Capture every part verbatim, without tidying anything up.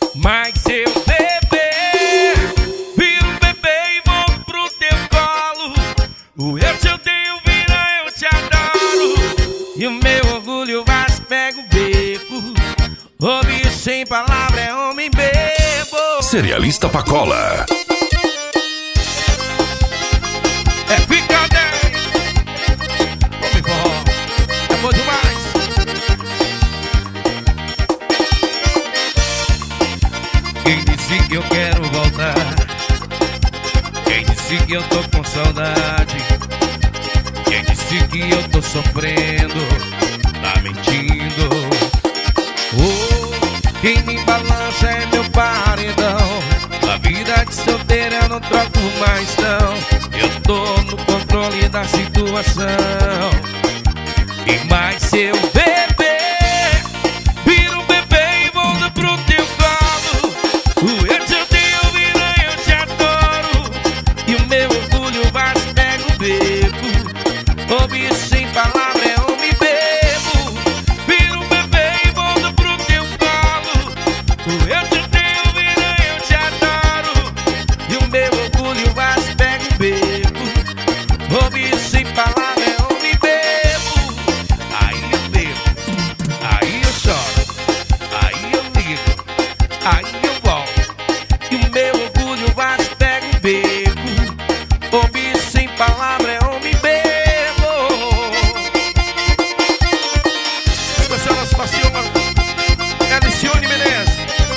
Mas seu bebê, vira um bebê e vou pro teu colo. O eu te odeio, vira eu te adoro. E o meu orgulho vai se pega o beco. Ouve sem palavra é homem bebo. Cerealista Pacola. É fica dez. Homem forró, é bom demais. Quem disse que eu quero voltar? Quem disse que eu tô com saudade? Quem disse que eu tô sofrendo? Tá mentindo. Oh, quem me balança é meu paredão. A vida de solteiro eu não troco mais não. Eu tô no controle da situação. E mais seu bebê, vira um bebê e volta pro teu colo. O eu te odeio, vira eu te adoro. E o meu orgulho vai se pega o beco. Ouve sem palavra é homem bebo. Vira um bebê e volta pro teu colo. O eu te odeio, vira eu te adoro. E o meu orgulho vai se pega o beco. Ouve sem palavra é homem bebo. Aí eu bebo, aí eu choro, aí eu ligo, aí eu volto. E o meu orgulho vai se pega o beco. Ouve sem palavra é homem bebo. Especial nosso passeio, Alicione Menezes.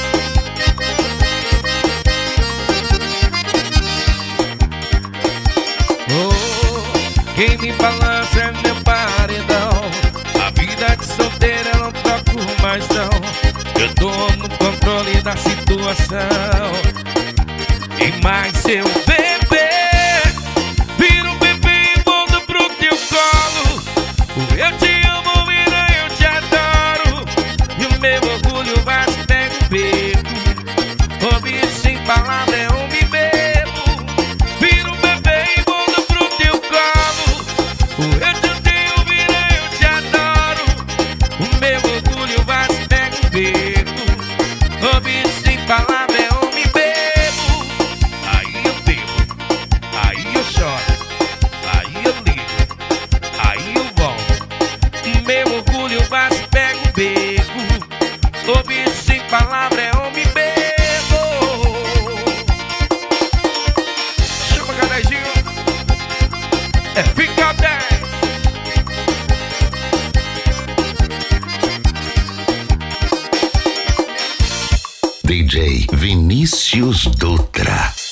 Oh, quem me balança é meu paredão. A vida de solteiro eu não troco mais não. Eu tô no controle da situação. E mais seu bebê, vira um bebê e volta pro teu colo. O eu te amo, vira eu te adoro. E o meu orgulho vai se pega o beco. Ouve sem palavra é homem bebo. Vira um bebê e volta pro teu colo. O eu te odeio, vira eu te adoro. O meu orgulho vai se pega o beco. Ouve sem palavra é homem bebo. Aí eu bebo, aí eu choro, aí eu ligo, aí eu volto. O meu orgulho vai se pega o beco. Ouve sem palavra é homem bebo. Chama Canezinho. É fica dez. D J Vinícius Dutra.